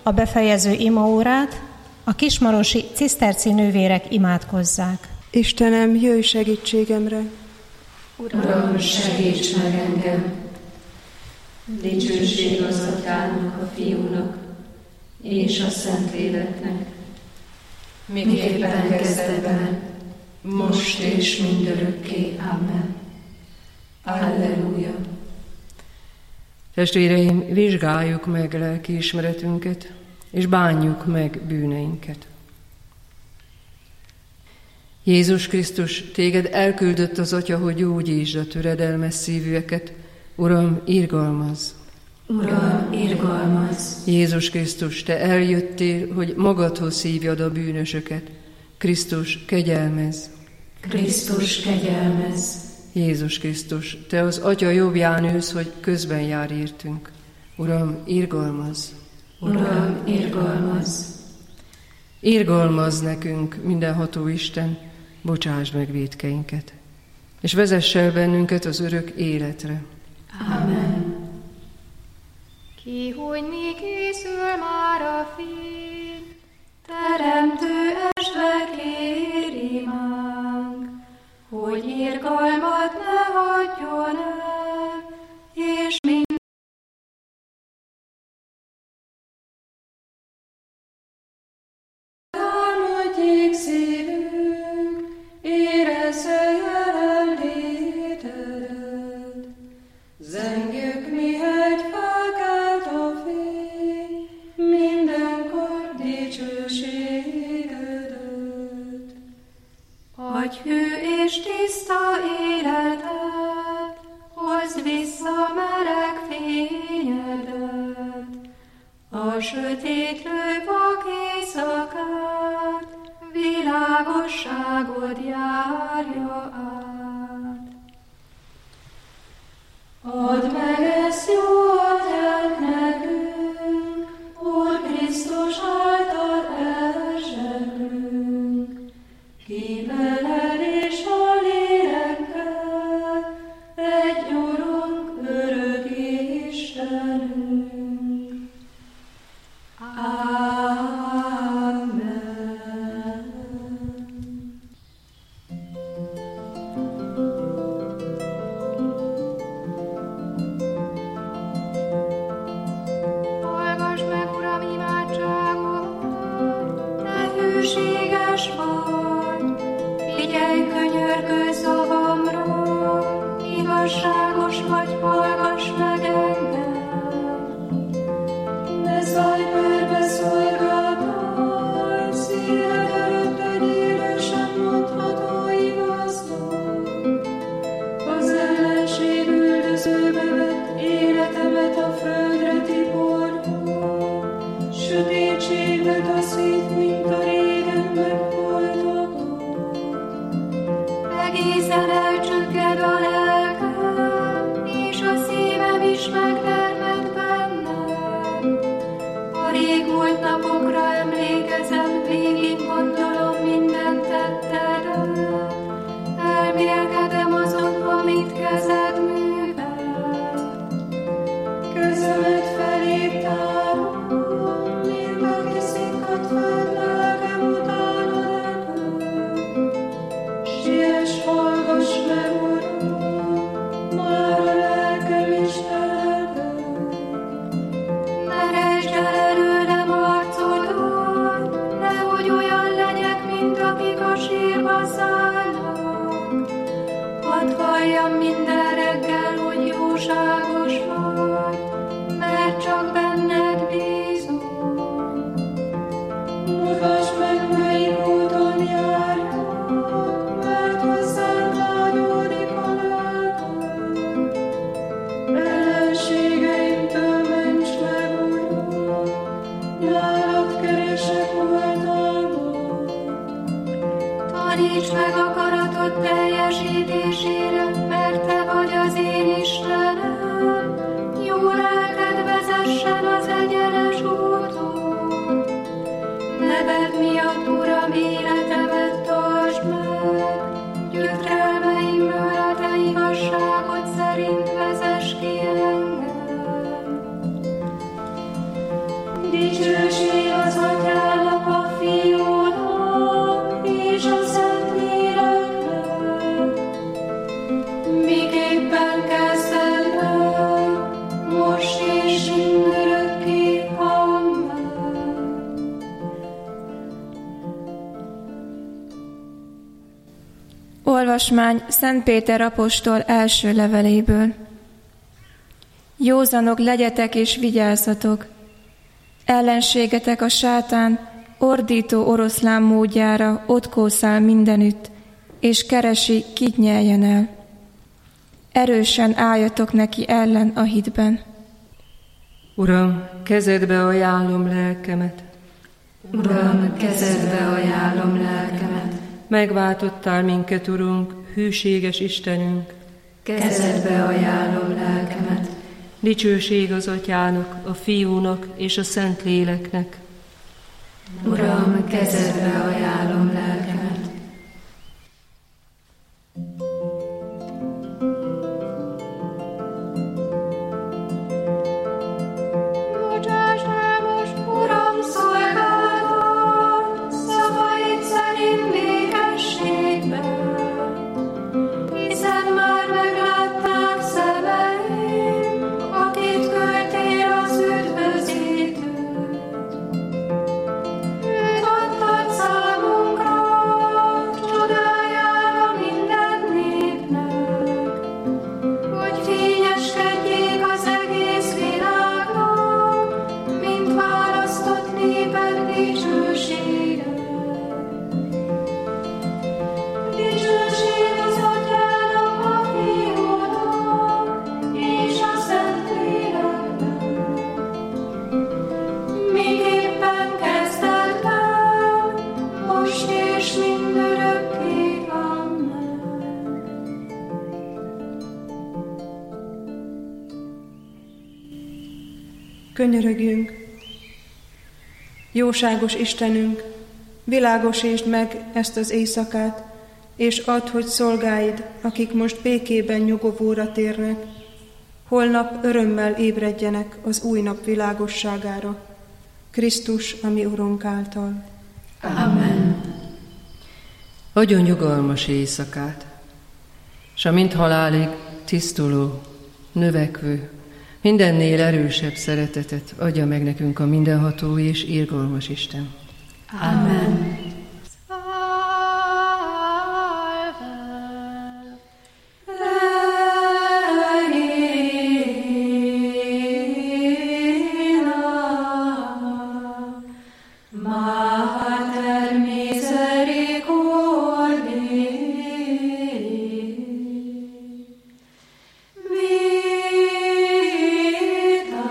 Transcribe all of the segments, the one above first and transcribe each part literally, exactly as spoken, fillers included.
a befejező imaórát a kismarosi ciszterci nővérek imádkozzák. Istenem, jöjj segítségemre! Uram, segíts meg engem! Dicsőség az Atyának, a Fiúnak és a Szentléleknek, miképpen kezdetben, most és mindörökké. Amen. Alleluja! Testvéreim, vizsgáljuk meg lelkiismeretünket, és bánjuk meg bűneinket. Jézus Krisztus, téged elküldött az Atya, hogy gyógyítsd a töredelmes szívűeket. Uram, irgalmazz! Uram, irgalmazz! Jézus Krisztus, te eljöttél, hogy magadhoz hívjad a bűnösöket. Krisztus, kegyelmezz! Krisztus, kegyelmezz! Jézus Krisztus, te az Atya jobbján ülsz, hogy közben jár értünk. Uram, irgalmazz! Uram, irgalmazz! Irgalmazz nekünk, mindenható Isten, bocsásd meg vétkeinket, és vezess el bennünket az örök életre. Amen. Kihújni készül már a fény, Teremtő esve kér imánk, hogy irgalmat ne hagyjon el, és mind álmodjék szívünk, érezze jelenlétedet. Zengjük, mihegy felkelt a fény, mindenkor dicsőségedet. Adj hű és tiszta életet, hozd vissza meleg fényedet, a sötétlő vak éjszakát, világosságod járja át. Add meg ezt jó atyánk nekünk, Úr Krisztus által elzseblünk, ki veled és a lélekkel, egy Urunk, örök Istenünk. Amen. hallgass meg, Uram, imádságot, te hűséges vagy, figyelj könyörgő szavamra, igazságos vagy, hallgass meg engem. Ne szállj körbe szolgáltál, szíved előtt egy élősen mondható igaznak. Az ellenség üldözőbe vett életemet a földre tiporva, sötétségbe taszít, mint a régen megvoltakat. Egészen elcsügged a lelkem, és a szívem is megtermett bennem. A régmúlt napokra emlékezem, végig gondolom minden tettedet. Elmélkedem azon, amit kezed művelt. Kezemet feléd tárom, mint aki szikkat fel, lelkem utána repül. Siess, hallgass meg, Uram, már a lelkem is telepel. Ne rejtsd el előlem arcodat, nehogy olyan legyek, mint akik a sírba szállnak. Hadd halljam minden reggel, hogy jóságos vagy, mert csak benned bízom. Mutasd meg, melyik úton járjak, mert hozzád vágyódik a lelkem. Ellenségeimtől ments meg, Uram, nálad keresek oltalmat. Taníts meg akaratod teljesítésére, mert te vagy az én Istenem. Jó lelked vezessen az egyenes úton. Neved miatt, Uram, életemet tartsd meg. Gyötrelmeimből a te igazságod szerint vezess ki engem. Dicsőség Olvasmány Szent Péter apostol első leveléből. Józanok legyetek és vigyázzatok! Ellenségetek a sátán ordító oroszlán módjára ott kószál mindenütt, és keresi, kit nyeljen el. Erősen álljatok neki ellen a hitben. Uram, kezedbe ajánlom lelkemet. Uram, kezedbe ajánlom lelkemet. Megváltottál minket, Urunk, hűséges Istenünk. Kezedbe ajánlom lelkemet. Dicsőség az Atyának, a Fiúnak és a Szentléleknek. Uram, kezedbe ajánlom lelkemet. Bocsáss el most, Uram, szolgálatot, szavaid szerint békességben, hiszen már meglátták szemeim, akit küldtél az üdvözítőt. Őt adtad számunkra, csodájára minden népnek, hogy fényeskedjék az egész világnak, mint választott néped dicsősége. Dicsőség az Atyának, a Fiúnak és a Szentléleknek, miképpen kezdetben, most és mindörökké. Amen. Könyörögjünk! Jóságos Istenünk, világosítsd meg ezt az éjszakát, és add, hogy szolgáid, akik most békében nyugovóra térnek, holnap örömmel ébredjenek az új nap világosságára, Krisztus, a mi Urunk által. Amen. Adjon nyugalmas éjszakát, s a mint halálig tisztuló, növekvő, mindennél erősebb szeretetet adja meg nekünk a mindenható és irgalmas Isten. Amen. Mater misericordiae, vita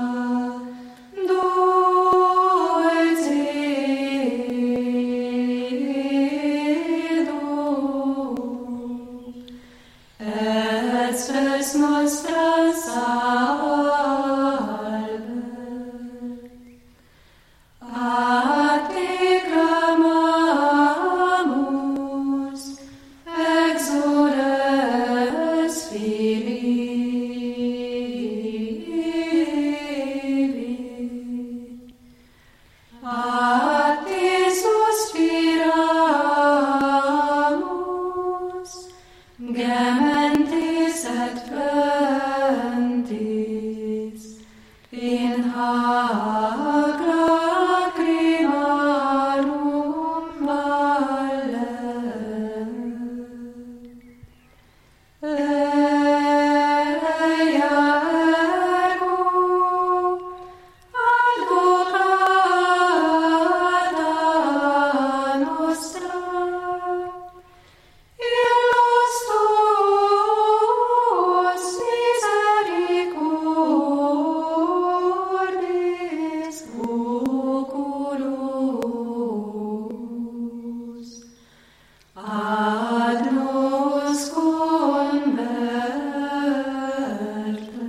dulcedo, et spes nostra salve. A te clamamus, exoles Filii. A te suspiramus, gementes et plentis, in hac lacrimarum valle. Eia ergo advocata nostra, illos tuos misericordis oculos, ad nos converte.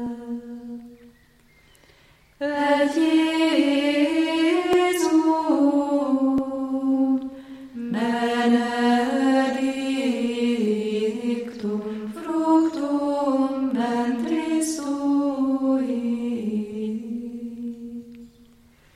Et Iesum benedictum fructum ventris tui.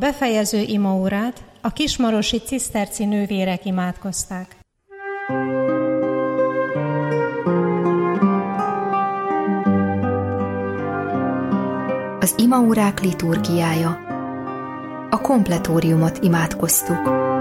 befejező imaórát a kismarosi ciszterci nővérek imádkozták. Az imaórák liturgiája. A kompletóriumot imádkoztuk.